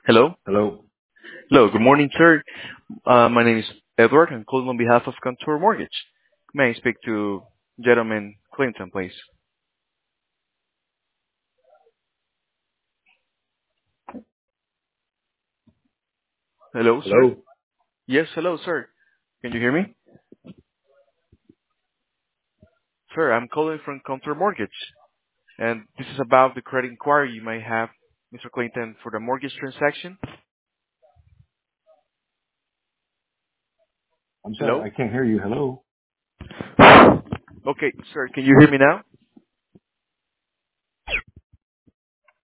Hello. Hello. Hello. Good morning, sir. My name is Edward. I'm calling on behalf of Contour Mortgage. May I speak to gentleman Clinton, please? Hello, sir. Hello. Yes, hello, sir. Can you hear me? Sir, I'm calling from Contour Mortgage, and this is about the credit inquiry you may have, Mr. Clinton, for the mortgage transaction. I'm sorry, Hello? I can't hear you. Hello. Okay, sir, can you hear me now?